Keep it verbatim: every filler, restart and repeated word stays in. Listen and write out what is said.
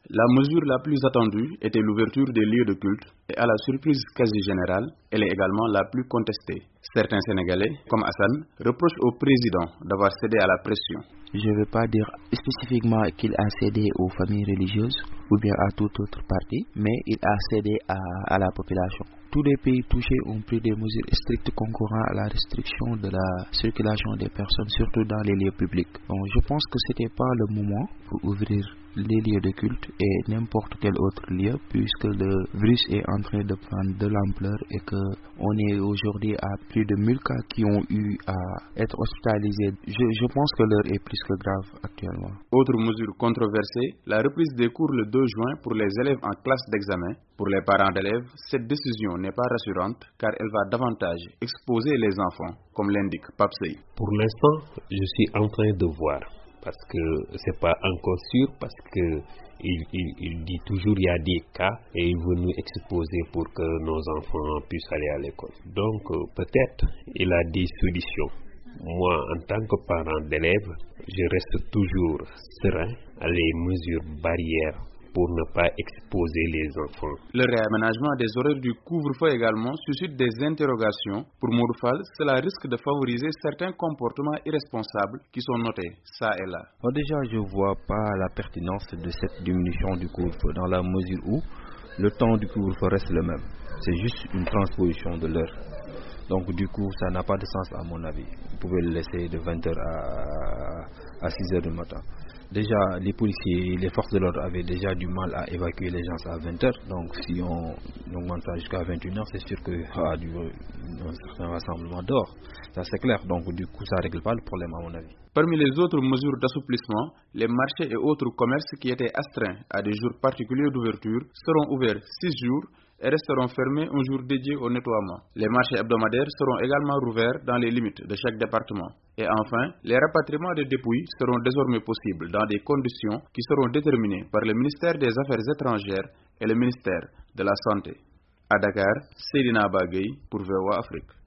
La mesure la plus attendue était l'ouverture des lieux de culte et à la surprise quasi générale, elle est également la plus contestée. Certains Sénégalais, comme Hassan, reprochent au président d'avoir cédé à la pression. Je ne veux pas dire spécifiquement qu'il a cédé aux familles religieuses ou bien à toute autre partie, mais il a cédé à, à la population. Tous les pays touchés ont pris des mesures strictes concourant à la restriction de la circulation des personnes, surtout dans les lieux publics. Donc, je pense que ce n'était pas le moment pour ouvrir les lieux de culte et n'importe quel autre lieu, puisque le virus est en train de prendre de l'ampleur et qu'on est aujourd'hui à plus de mille cas qui ont eu à être hospitalisés. Je, je pense que l'heure est plus que grave actuellement. Autre mesure controversée, la reprise des cours le deux juin pour les élèves en classe d'examen. Pour les parents d'élèves, cette décision n'est pas rassurante car elle va davantage exposer les enfants, comme l'indique Papsey. Pour l'instant, je suis en train de voir. Parce que c'est pas encore sûr, parce que il, il, il dit toujours il y a des cas et il veut nous exposer pour que nos enfants puissent aller à l'école. Donc euh, peut-être il a des solutions. Moi, en tant que parent d'élève, je reste toujours serein à les mesures barrières pour ne pas exposer les enfants. Le réaménagement des horaires du couvre-feu également suscite des interrogations. Pour Mourfal, cela risque de favoriser certains comportements irresponsables qui sont notés, ça et là. Bon, déjà, je ne vois pas la pertinence de cette diminution du couvre-feu dans la mesure où le temps du couvre-feu reste le même. C'est juste une transposition de l'heure. Donc du coup, ça n'a pas de sens à mon avis. Vous pouvez le laisser de vingt heures à, à six heures du matin. Déjà, les policiers, les forces de l'ordre avaient déjà du mal à évacuer les gens à vingt heures. Donc si on augmente ça jusqu'à vingt et une heures, c'est sûr qu'il y aura un certain rassemblement dehors. Ça c'est clair. Donc du coup, ça ne règle pas le problème à mon avis. Parmi les autres mesures d'assouplissement, les marchés et autres commerces qui étaient astreints à des jours particuliers d'ouverture seront ouverts six jours et resteront fermés un jour dédié au nettoiement. Les marchés hebdomadaires seront également rouverts dans les limites de chaque département. Et enfin, les rapatriements de dépouilles seront désormais possibles dans des conditions qui seront déterminées par le ministère des Affaires étrangères et le ministère de la Santé. À Dakar, Seydina Bagay pour V O A Afrique.